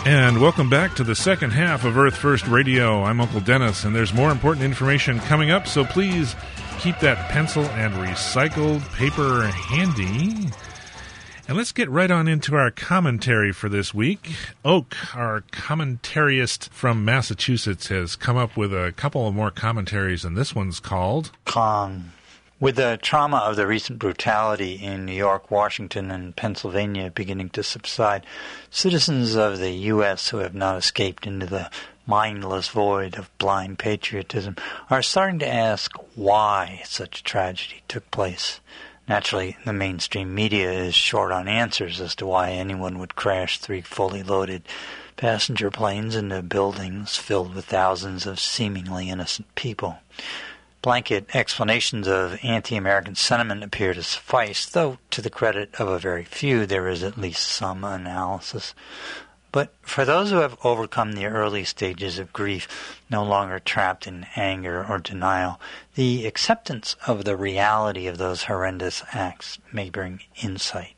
And welcome back to the second half of Earth First Radio. I'm Uncle Dennis, and there's more important information coming up, so please keep that pencil and recycled paper handy. And let's get right on into our commentary for this week. Oak, our commentarist from Massachusetts, has come up with a couple of more commentaries, and this one's called Kong. With the trauma of the recent brutality in New York, Washington, and Pennsylvania beginning to subside, citizens of the U.S. who have not escaped into the mindless void of blind patriotism are starting to ask why such tragedy took place. Naturally, the mainstream media is short on answers as to why anyone would crash 3 fully loaded passenger planes into buildings filled with thousands of seemingly innocent people. Blanket explanations of anti-American sentiment appear to suffice, though to the credit of a very few there is at least some analysis. But for those who have overcome the early stages of grief, no longer trapped in anger or denial, the acceptance of the reality of those horrendous acts may bring insight.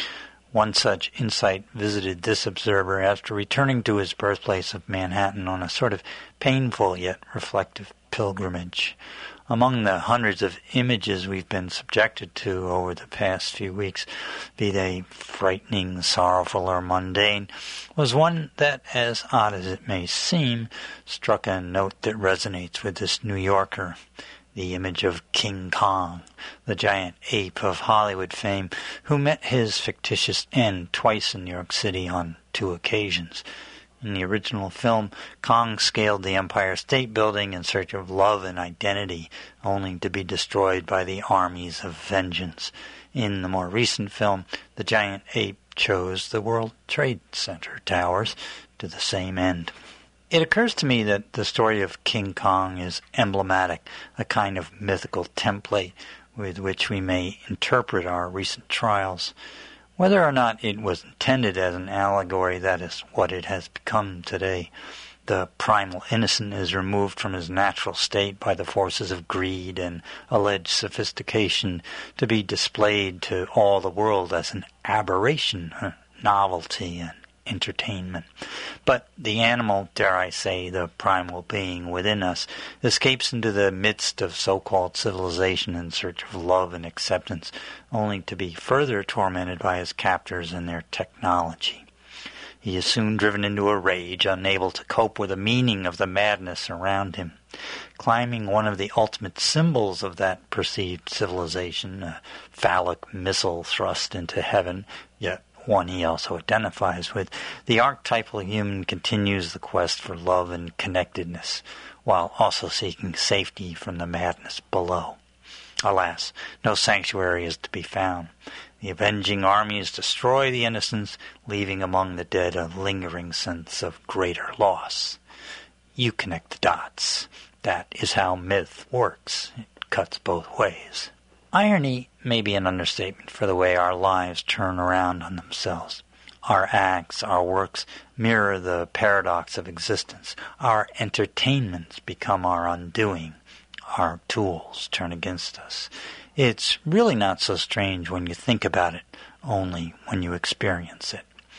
One such insight visited this observer after returning to his birthplace of Manhattan on a sort of painful yet reflective pilgrimage. Among the hundreds of images we've been subjected to over the past few weeks, be they frightening, sorrowful, or mundane, was one that, as odd as it may seem, struck a note that resonates with this New Yorker. The image of King Kong, the giant ape of Hollywood fame, who met his fictitious end twice in New York City on 2 occasions. In the original film, Kong scaled the Empire State Building in search of love and identity, only to be destroyed by the armies of vengeance. In the more recent film, the giant ape chose the World Trade Center towers to the same end. It occurs to me that the story of King Kong is emblematic, a kind of mythical template with which we may interpret our recent trials. Whether or not it was intended as an allegory, that is what it has become today. The primal innocent is removed from his natural state by the forces of greed and alleged sophistication to be displayed to all the world as an aberration, a novelty, and entertainment. But the animal, dare I say, the primal being within us, escapes into the midst of so-called civilization in search of love and acceptance, only to be further tormented by his captors and their technology. He is soon driven into a rage, unable to cope with the meaning of the madness around him. Climbing one of the ultimate symbols of that perceived civilization, a phallic missile thrust into heaven, yet one he also identifies with, the archetypal human continues the quest for love and connectedness, while also seeking safety from the madness below. Alas, no sanctuary is to be found. The avenging armies destroy the innocents, leaving among the dead a lingering sense of greater loss. You connect the dots. That is how myth works. It cuts both ways. Irony may be an understatement for the way our lives turn around on themselves. Our acts, our works, mirror the paradox of existence. Our entertainments become our undoing. Our tools turn against us. It's really not so strange when you think about it, only when you experience it.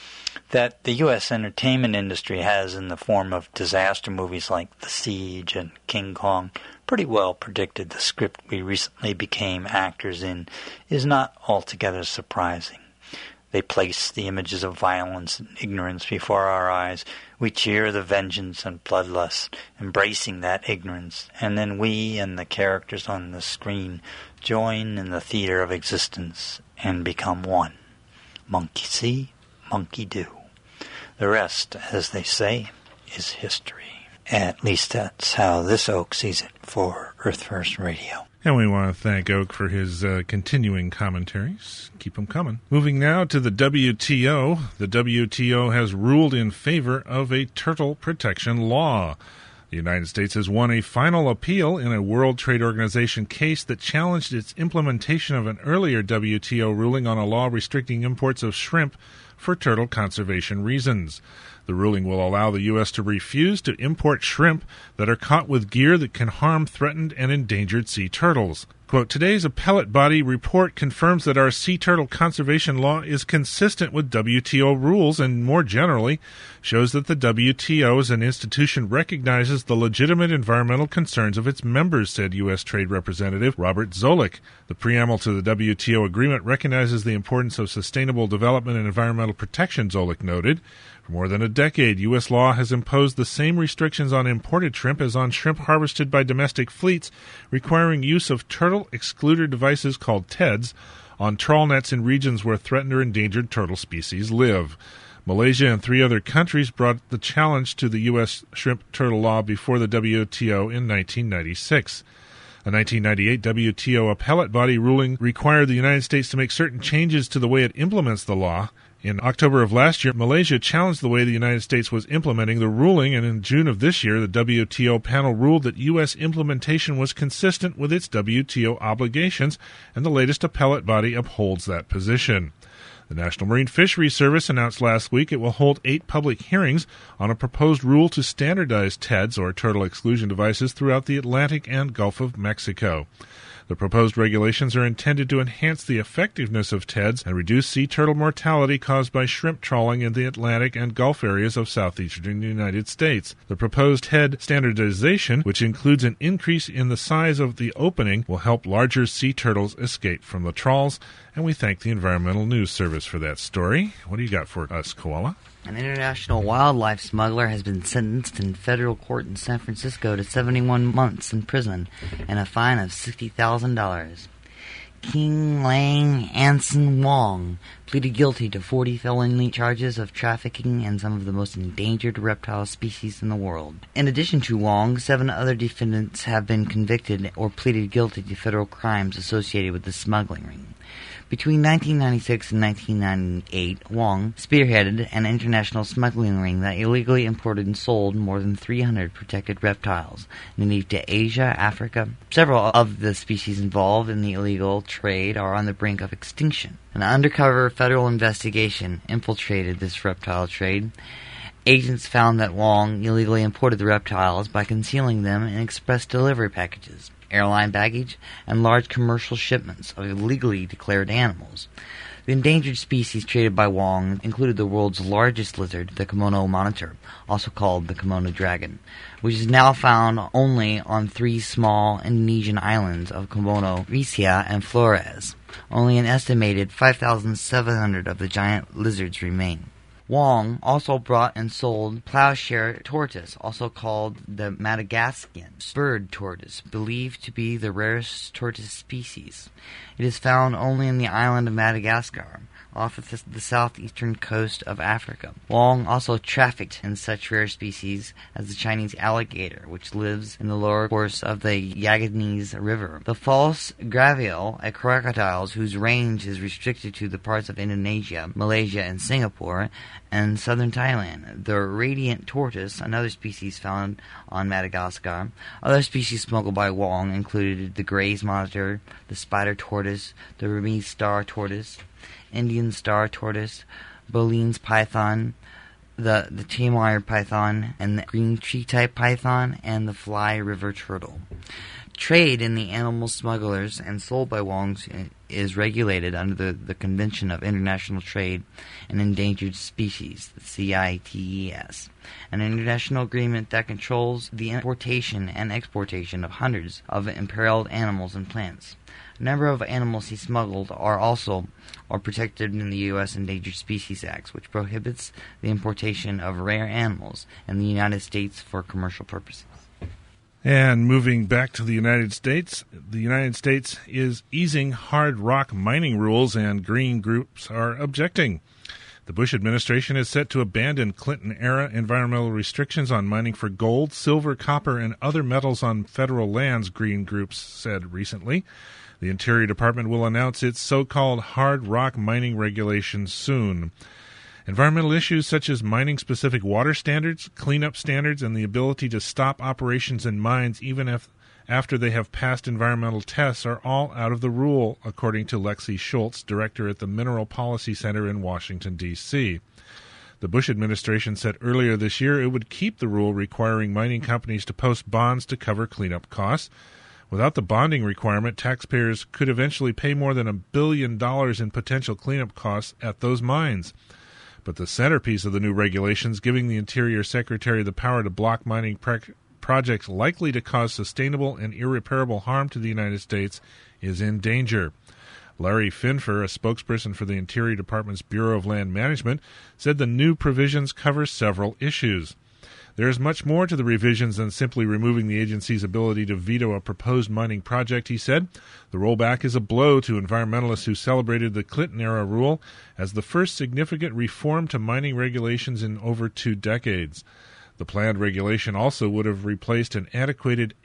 That the U.S. entertainment industry has, in the form of disaster movies like The Siege and King Kong, pretty well predicted the script we recently became actors in is not altogether surprising. They place the images of violence and ignorance before our eyes. We cheer the vengeance and bloodlust, embracing that ignorance, and then we and the characters on the screen join in the theater of existence and become one. Monkey see, monkey do. The rest, as they say, is history. At least that's how this Oak sees it for Earth First Radio. And we want to thank Oak for his continuing commentaries. Keep them coming. Moving now to the WTO. The WTO has ruled in favor of a turtle protection law. The United States has won a final appeal in a World Trade Organization case that challenged its implementation of an earlier WTO ruling on a law restricting imports of shrimp for turtle conservation reasons. The ruling will allow the U.S. to refuse to import shrimp that are caught with gear that can harm threatened and endangered sea turtles. Quote, today's appellate body report confirms that our sea turtle conservation law is consistent with WTO rules and, more generally, shows that the WTO as an institution recognizes the legitimate environmental concerns of its members, said U.S. Trade Representative Robert Zoellick. The preamble to the WTO agreement recognizes the importance of sustainable development and environmental protection, Zoellick noted. For more than a decade, U.S. law has imposed the same restrictions on imported shrimp as on shrimp harvested by domestic fleets, requiring use of turtle excluder devices called TEDs on trawl nets in regions where threatened or endangered turtle species live. Malaysia and 3 other countries brought the challenge to the U.S. shrimp turtle law before the WTO in 1996. A 1998 WTO appellate body ruling required the United States to make certain changes to the way it implements the law. In October of last year, Malaysia challenged the way the United States was implementing the ruling, and in June of this year, the WTO panel ruled that U.S. implementation was consistent with its WTO obligations, and the latest appellate body upholds that position. The National Marine Fisheries Service announced last week it will hold 8 public hearings on a proposed rule to standardize TEDs, or turtle exclusion devices, throughout the Atlantic and Gulf of Mexico. The proposed regulations are intended to enhance the effectiveness of TEDs and reduce sea turtle mortality caused by shrimp trawling in the Atlantic and Gulf areas of southeastern United States. The proposed TED standardization, which includes an increase in the size of the opening, will help larger sea turtles escape from the trawls, and we thank the Environmental News Service for that story. What do you got for us, Koala? An international wildlife smuggler has been sentenced in federal court in San Francisco to 71 months in prison and a fine of $60,000. King Lang Anson Wong pleaded guilty to 40 felony charges of trafficking in some of the most endangered reptile species in the world. In addition to Wong, 7 other defendants have been convicted or pleaded guilty to federal crimes associated with the smuggling ring. Between 1996 and 1998, Wong spearheaded an international smuggling ring that illegally imported and sold more than 300 protected reptiles native to Asia, Africa. Several of the species involved in the illegal trade are on the brink of extinction. An undercover federal investigation infiltrated this reptile trade. Agents found that Wong illegally imported the reptiles by concealing them in express delivery packages, airline baggage, and large commercial shipments of illegally declared animals. The endangered species traded by Wong included the world's largest lizard, the Komodo monitor, also called the Komodo dragon, which is now found only on 3 small Indonesian islands of Komodo, Risia, and Flores. Only an estimated 5,700 of the giant lizards remain. Wong also brought and sold plowshare tortoise, also called the Madagascan bird tortoise, believed to be the rarest tortoise species. It is found only in the island of Madagascar, off of the southeastern coast of Africa. Wong also trafficked in such rare species as the Chinese alligator, which lives in the lower course of the Yangtze River, the false gravel, a crocodile whose range is restricted to the parts of Indonesia, Malaysia, and Singapore, and southern Thailand. The radiant tortoise, another species found on Madagascar. Other species smuggled by Wong included the Gray's monitor, the spider tortoise, the Burmese star tortoise, Indian star tortoise, Boleyn's python, the Timor python, and the green tree-type python, and the fly river turtle. Trade in the animal smugglers and sold by Wong's is regulated under the Convention of International Trade in Endangered Species, the CITES, an international agreement that controls the importation and exportation of hundreds of imperiled animals and plants. A number of animals he smuggled are protected in the U.S. Endangered Species Act, which prohibits the importation of rare animals in the United States for commercial purposes. And moving back to the United States is easing hard rock mining rules, and green groups are objecting. The Bush administration is set to abandon Clinton-era environmental restrictions on mining for gold, silver, copper, and other metals on federal lands, green groups said recently. The Interior Department will announce its so-called hard rock mining regulations soon. Environmental issues such as mining-specific water standards, cleanup standards, and the ability to stop operations in mines even after they have passed environmental tests are all out of the rule, according to Lexi Schultz, director at the Mineral Policy Center in Washington, D.C. The Bush administration said earlier this year it would keep the rule requiring mining companies to post bonds to cover cleanup costs. Without the bonding requirement, taxpayers could eventually pay more than $1 billion in potential cleanup costs at those mines. But the centerpiece of the new regulations, giving the Interior Secretary the power to block mining projects likely to cause sustainable and irreparable harm to the United States, is in danger. Larry Finfer, a spokesperson for the Interior Department's Bureau of Land Management, said the new provisions cover several issues. There is much more to the revisions than simply removing the agency's ability to veto a proposed mining project, he said. The rollback is a blow to environmentalists who celebrated the Clinton-era rule as the first significant reform to mining regulations in over 2 decades. The planned regulation also would have replaced an antiquated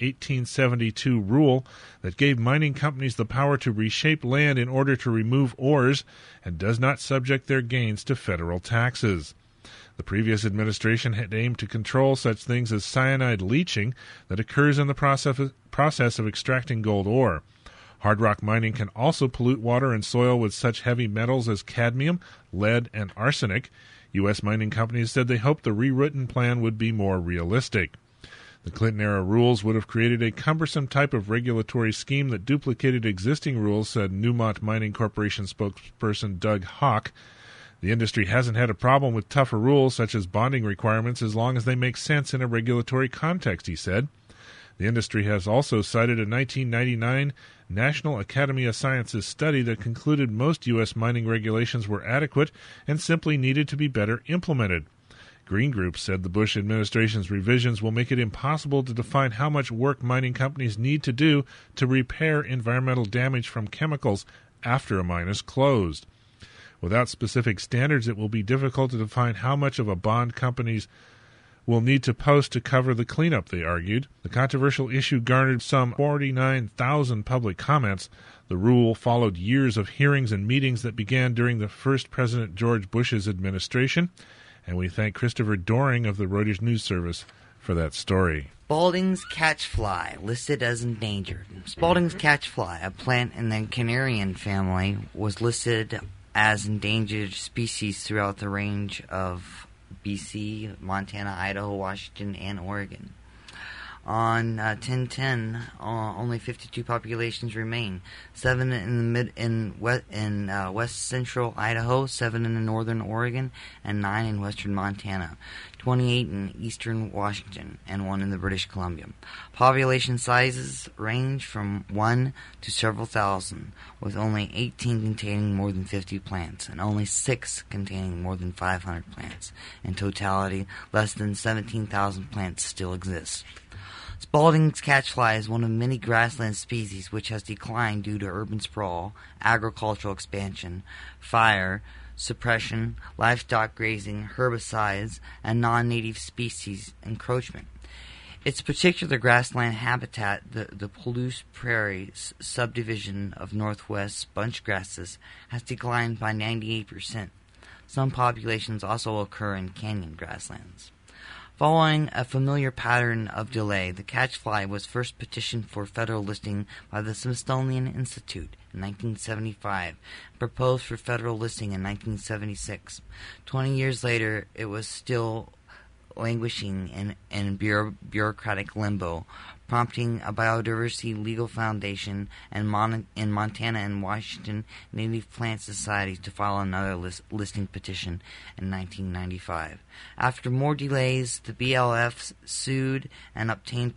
1872 rule that gave mining companies the power to reshape land in order to remove ores and does not subject their gains to federal taxes. The previous administration had aimed to control such things as cyanide leaching that occurs in the process of extracting gold ore. Hard rock mining can also pollute water and soil with such heavy metals as cadmium, lead, and arsenic. U.S. mining companies said they hoped the rewritten plan would be more realistic. The Clinton-era rules would have created a cumbersome type of regulatory scheme that duplicated existing rules, said Newmont Mining Corporation spokesperson Doug Hawk. The industry hasn't had a problem with tougher rules such as bonding requirements as long as they make sense in a regulatory context, he said. The industry has also cited a 1999 National Academy of Sciences study that concluded most U.S. mining regulations were adequate and simply needed to be better implemented. Green Group said the Bush administration's revisions will make it impossible to define how much work mining companies need to do to repair environmental damage from chemicals after a mine is closed. Without specific standards, it will be difficult to define how much of a bond companies will need to post to cover the cleanup, they argued. The controversial issue garnered some 49,000 public comments. The rule followed years of hearings and meetings that began during the first President George Bush's administration. And we thank Christopher Doring of the Reuters News Service for that story. Spalding's catchfly, listed as endangered. Spalding's catchfly, a plant in the Canarian family, was listed as endangered species throughout the range of BC, Montana, Idaho, Washington, and Oregon. On 1010, only 52 populations remain. 7 in west central Idaho, 7 in northern Oregon, and 9 in western Montana. 28 in eastern Washington, and 1 in the British Columbia. Population sizes range from 1 to several thousand, with only 18 containing more than 50 plants, and only 6 containing more than 500 plants. In totality, less than 17,000 plants still exist. Spalding's catchfly is one of many grassland species which has declined due to urban sprawl, agricultural expansion, fire, suppression, livestock grazing, herbicides, and non-native species encroachment. Its particular grassland habitat, the Palouse Prairie subdivision of northwest bunch grasses, has declined by 98%. Some populations also occur in canyon grasslands. Following a familiar pattern of delay, the catchfly was first petitioned for federal listing by the Smithsonian Institute in 1975, and proposed for federal listing in 1976. 20 years later, it was still languishing in bureaucratic limbo, prompting a biodiversity legal foundation in Montana and Washington Native Plant Society to file another listing petition in 1995. After more delays, the BLF sued and obtained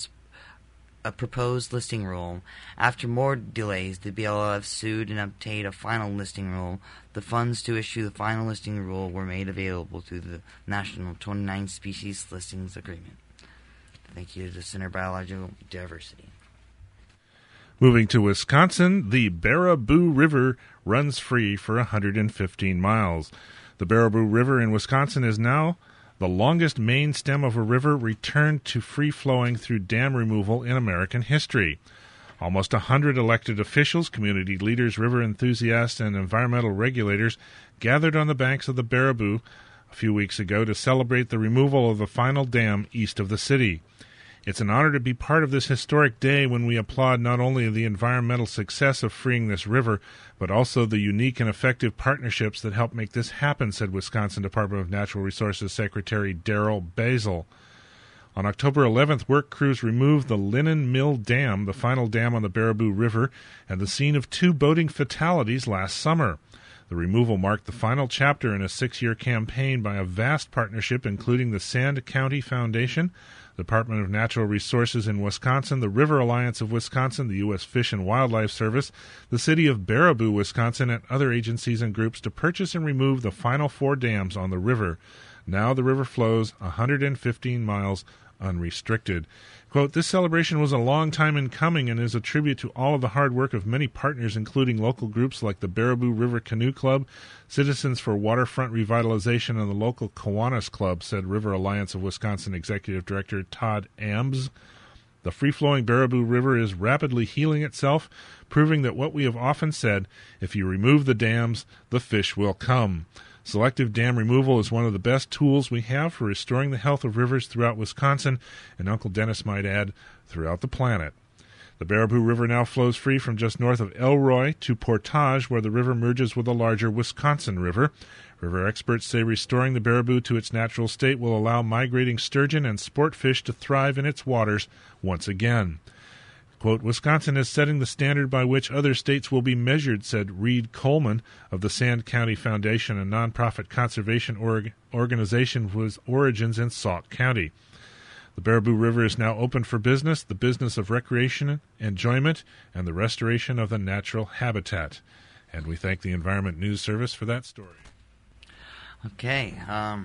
a proposed listing rule. After more delays, the BLF sued and obtained a final listing rule. The funds to issue the final listing rule were made available through the National 29 Species Listings Agreement. Thank you to the Center for Biological Diversity. Moving to Wisconsin, the Baraboo River runs free for 115 miles. The Baraboo River in Wisconsin is now the longest main stem of a river returned to free-flowing through dam removal in American history. Almost 100 elected officials, community leaders, river enthusiasts, and environmental regulators gathered on the banks of the Baraboo a few weeks ago to celebrate the removal of the final dam east of the city. It's an honor to be part of this historic day when we applaud not only the environmental success of freeing this river, but also the unique and effective partnerships that help make this happen, said Wisconsin Department of Natural Resources Secretary Darrell Basil. On October 11th, work crews removed the Linen Mill Dam, the final dam on the Baraboo River, and the scene of 2 boating fatalities last summer. The removal marked the final chapter in a 6-year campaign by a vast partnership including the Sand County Foundation, the Department of Natural Resources in Wisconsin, the River Alliance of Wisconsin, the U.S. Fish and Wildlife Service, the City of Baraboo, Wisconsin, and other agencies and groups to purchase and remove the final 4 dams on the river. Now the river flows 115 miles unrestricted. Quote, "This celebration was a long time in coming and is a tribute to all of the hard work of many partners, including local groups like the Baraboo River Canoe Club, Citizens for Waterfront Revitalization, and the local Kiwanis Club," said River Alliance of Wisconsin Executive Director Todd Ambs. "The free-flowing Baraboo River is rapidly healing itself, proving that what we have often said, if you remove the dams, the fish will come. Selective dam removal is one of the best tools we have for restoring the health of rivers throughout Wisconsin, and Uncle Dennis might add, throughout the planet. The Baraboo River now flows free from just north of Elroy to Portage, where the river merges with the larger Wisconsin River. River experts say restoring the Baraboo to its natural state will allow migrating sturgeon and sport fish to thrive in its waters once again. Quote, "Wisconsin is setting the standard by which other states will be measured," said Reed Coleman of the Sand County Foundation, a nonprofit conservation organization with origins in Sauk County. The Baraboo River is now open for business, the business of recreation, enjoyment, and the restoration of the natural habitat. And we thank the Environment News Service for that story. Okay, let's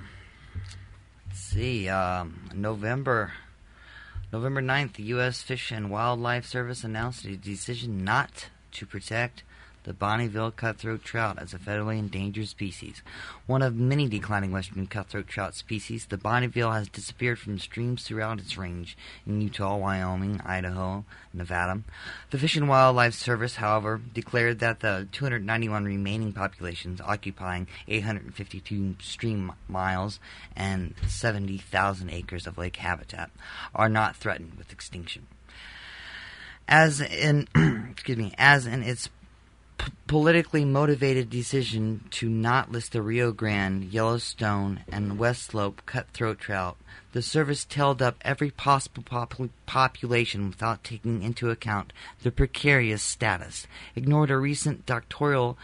see, November 9th, the U.S. Fish and Wildlife Service announced a decision not to protect the Bonneville cutthroat trout as a federally endangered species. One of many declining western cutthroat trout species, the Bonneville has disappeared from streams throughout its range in Utah, Wyoming, Idaho, Nevada. The Fish and Wildlife Service, however, declared that the 291 remaining populations occupying 852 stream miles and 70,000 acres of lake habitat are not threatened with extinction. As in its politically motivated decision to not list the Rio Grande, Yellowstone, and West Slope cutthroat trout, the service tailed up every possible population without taking into account their precarious status, ignored a recent doctoral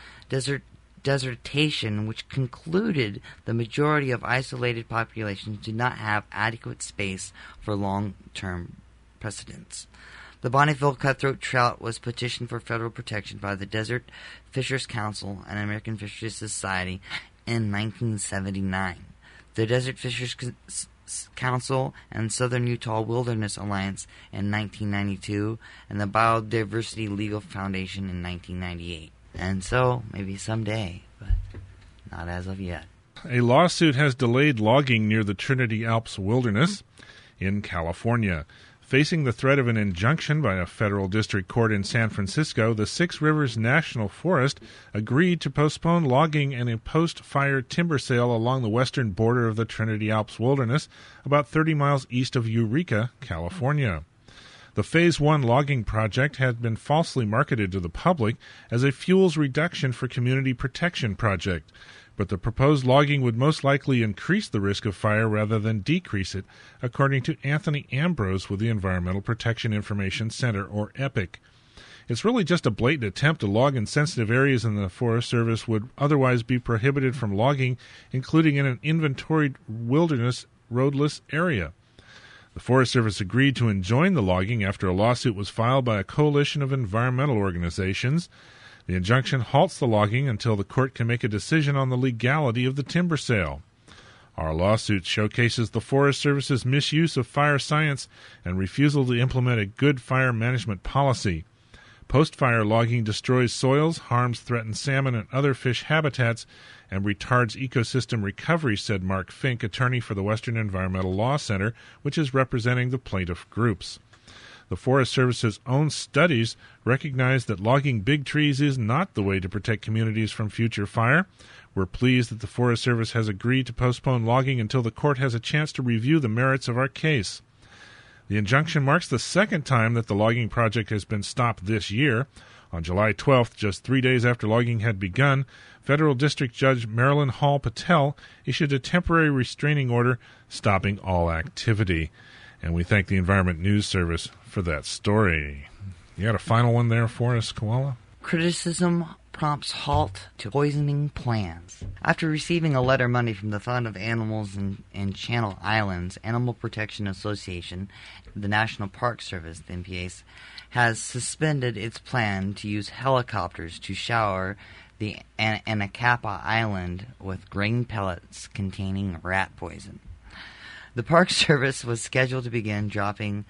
dissertation which concluded the majority of isolated populations do not have adequate space for long-term precedents. The Bonneville cutthroat trout was petitioned for federal protection by the Desert Fishers Council and American Fisheries Society in 1979. The Desert Fishers Council and Southern Utah Wilderness Alliance in 1992, and the Biodiversity Legal Foundation in 1998. And so, maybe someday, but not as of yet. A lawsuit has delayed logging near the Trinity Alps Wilderness in California. Facing the threat of an injunction by a federal district court in San Francisco, the Six Rivers National Forest agreed to postpone logging and a post-fire timber sale along the western border of the Trinity Alps Wilderness, about 30 miles east of Eureka, California. The Phase 1 logging project had been falsely marketed to the public as a fuels reduction for community protection project, but the proposed logging would most likely increase the risk of fire rather than decrease it, according to Anthony Ambrose with the Environmental Protection Information Center, or EPIC. It's really just a blatant attempt to log in sensitive areas in the Forest Service would otherwise be prohibited from logging, including in an inventoried wilderness roadless area. The Forest Service agreed to enjoin the logging after a lawsuit was filed by a coalition of environmental organizations. The injunction halts the logging until the court can make a decision on the legality of the timber sale. Our lawsuit showcases the Forest Service's misuse of fire science and refusal to implement a good fire management policy. Post-fire logging destroys soils, harms threatened salmon and other fish habitats, and retards ecosystem recovery, said Mark Fink, attorney for the Western Environmental Law Center, which is representing the plaintiff groups. The Forest Service's own studies recognize that logging big trees is not the way to protect communities from future fire. We're pleased that the Forest Service has agreed to postpone logging until the court has a chance to review the merits of our case. The injunction marks the second time that the logging project has been stopped this year. On July 12th, just 3 days after logging had begun, Federal District Judge Marilyn Hall Patel issued a temporary restraining order stopping all activity. And we thank the Environment News Service for that story. You got a final one there for us, Koala? Criticism prompts halt to poisoning plans. After receiving a letter Monday from the Fund of Animals in Channel Islands, Animal Protection Association, the National Park Service, the NPS, has suspended its plan to use helicopters to shower the Anacapa Island with grain pellets containing rat poison. The Park Service was scheduled to begin dropping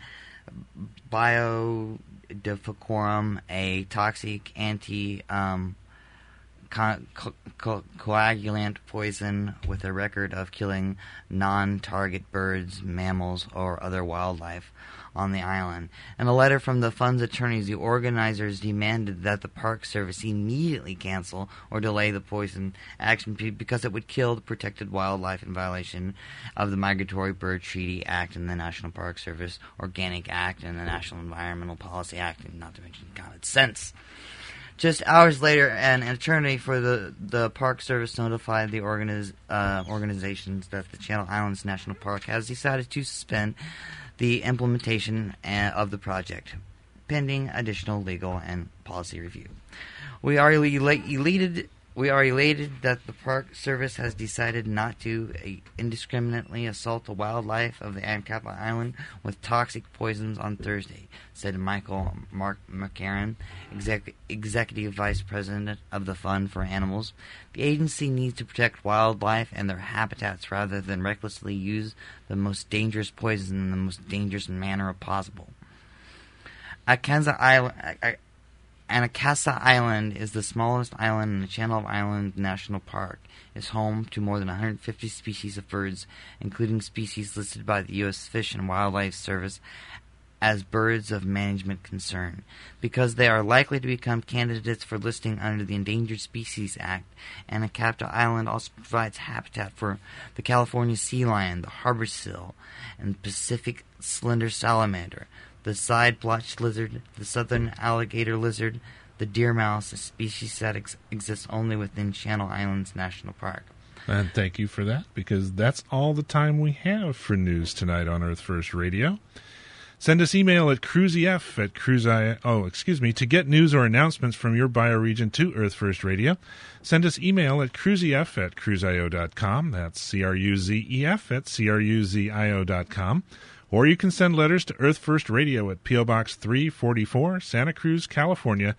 Biodefencorum, a toxic anti-coagulant poison with a record of killing non-target birds, mammals, or other wildlife on the island. In a letter from the fund's attorneys, the organizers demanded that the Park Service immediately cancel or delay the poison action because it would kill the protected wildlife in violation of the Migratory Bird Treaty Act and the National Park Service Organic Act and the National Environmental Policy Act, and not to mention common sense. Just hours later, an attorney for the Park Service notified the organizations that the Channel Islands National Park has decided to suspend the implementation of the project, pending additional legal and policy review. We are elated that the Park Service has decided not to indiscriminately assault the wildlife of the Anacapa Island with toxic poisons on Thursday, said Michael McCarran, Executive Vice President of the Fund for Animals. The agency needs to protect wildlife and their habitats rather than recklessly use the most dangerous poison in the most dangerous manner possible. Anacapa Island is the smallest island in the Channel Islands National Park. It is home to more than 150 species of birds, including species listed by the U.S. Fish and Wildlife Service as birds of management concern. Because they are likely to become candidates for listing under the Endangered Species Act, Anacapa Island also provides habitat for the California sea lion, the harbor seal, and Pacific slender salamander, the side-blotched lizard, the southern alligator lizard, the deer mouse, a species that exists only within Channel Islands National Park. And thank you for that, because that's all the time we have for news tonight on Earth First Radio. Send us email at cruiseif@cruise.io. To get news or announcements from your bioregion to Earth First Radio, send us email at cruiseif@cruiseio.com. That's CRUZEF@CRUZIO.com. Or you can send letters to Earth First Radio at P.O. Box 344, Santa Cruz, California,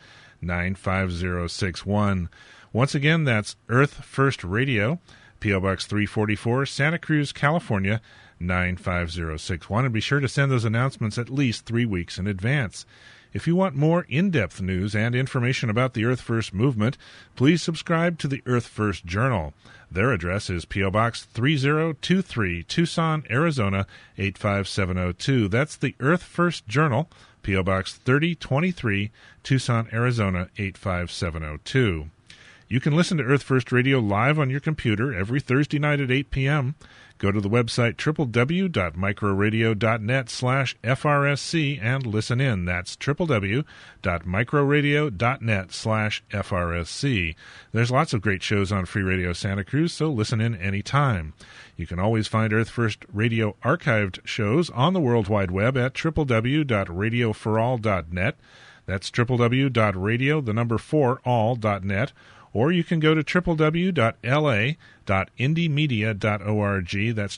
95061. Once again, that's Earth First Radio, P.O. Box 344, Santa Cruz, California, 95061. And be sure to send those announcements at least 3 weeks in advance. If you want more in-depth news and information about the Earth First movement, please subscribe to the Earth First Journal. Their address is P.O. Box 3023, Tucson, Arizona, 85702. That's the Earth First Journal, P.O. Box 3023, Tucson, Arizona, 85702. You can listen to Earth First Radio live on your computer every Thursday night at 8 p.m. Go to the website www.microradio.net/FRSC and listen in. That's www.microradio.net/FRSC. There's lots of great shows on Free Radio Santa Cruz, so listen in anytime. You can always find Earth First Radio archived shows on the World Wide Web at www.radioforall.net. That's www.radio4all.net. Or you can go to www.la.indiemedia.org. That's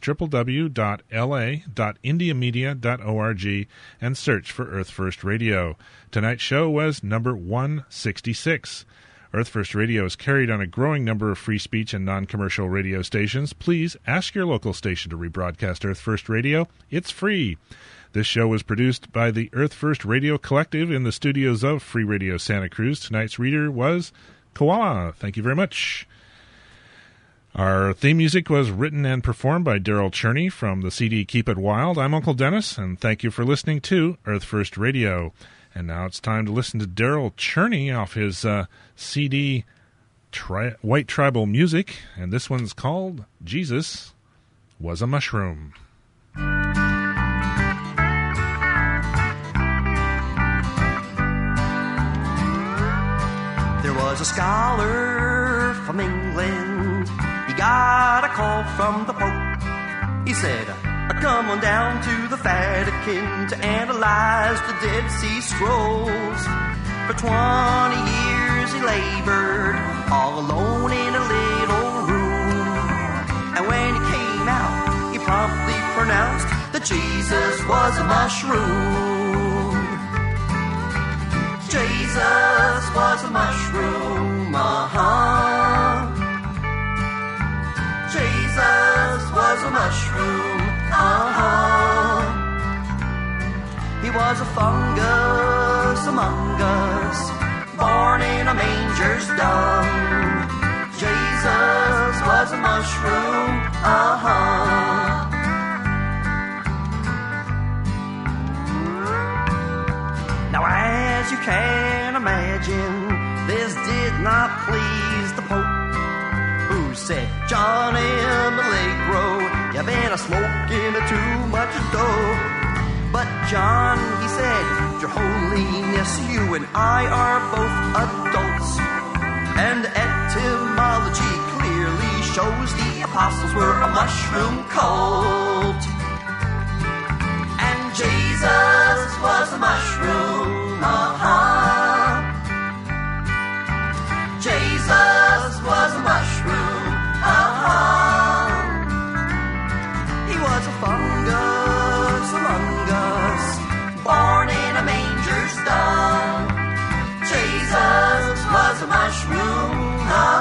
www.la.indiemedia.org and search for Earth First Radio. Tonight's show was number 166. Earth First Radio is carried on a growing number of free speech and non-commercial radio stations. Please ask your local station to rebroadcast Earth First Radio. It's free. This show was produced by the Earth First Radio Collective in the studios of Free Radio Santa Cruz. Tonight's reader was Koala. Thank you very much. Our theme music was written and performed by Daryl Cherney from the CD Keep It Wild. I'm Uncle Dennis, and thank you for listening to Earth First Radio. And now it's time to listen to Daryl Cherney off his CD White Tribal Music, and this one's called Jesus Was a Mushroom. There was a scholar from England. He got a call from the Pope. He said, come on down to the Vatican to analyze the Dead Sea Scrolls. For 20 years he labored all alone in a little room. And when he came out, he promptly pronounced that Jesus was a mushroom. Jesus was a mushroom, Jesus was a mushroom, He was a fungus among us, born in a manger's dung. Jesus was a mushroom, Now as you can imagine, this did not please the Pope, who said, John M. Allegro, you been a-smoking too much dope. But John, he said, Your Holiness, you and I are both adults, and etymology clearly shows the apostles were a mushroom cult. And Jesus was a mushroom, Jesus was a mushroom, He was a fungus among us, born in a manger's dung. Jesus was a mushroom,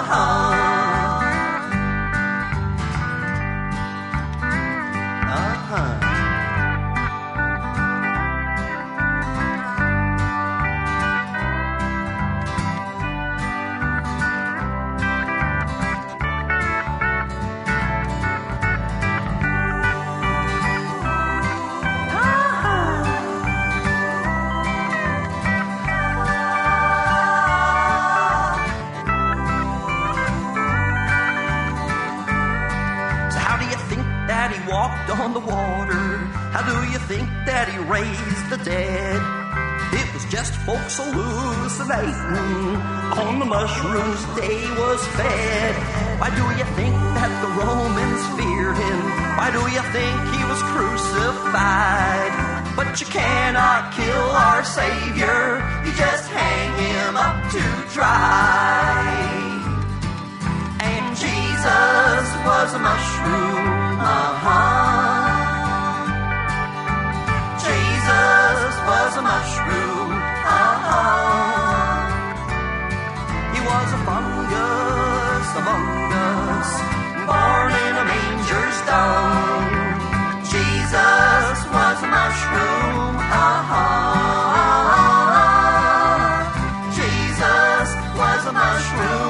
on the water? How do you think that he raised the dead? It was just folks hallucinating on the mushrooms they was fed. Why do you think that the Romans feared him? Why do you think he was crucified? But you cannot kill our Savior, you just hang him up to dry. And Jesus was a mushroom, Jesus was a mushroom, He was a fungus among us, born in a manger's dung. Jesus was a mushroom, Jesus was a mushroom.